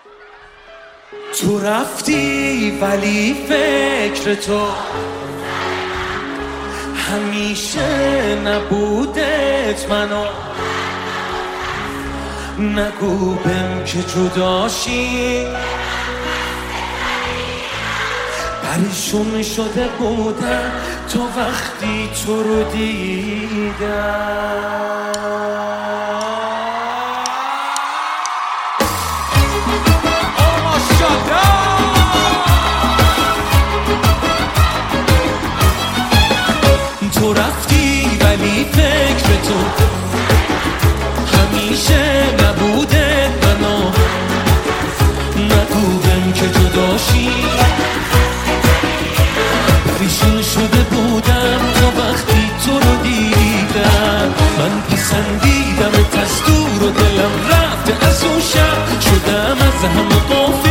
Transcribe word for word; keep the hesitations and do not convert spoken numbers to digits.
تو رفتی ولی فکر تو همیشه نبودت منو نگو بهم که جداشی پریشون شده بودم تا وقتی تو رو دیدم. تو رفتی ولی فکر تو همیشه نبوده منو نگو بهم که جداشی پریشون شده بودم تا وقتی تو رو دیدم. من پسندیدم از دور و دلم رفته از اون شب شدم از همه قفل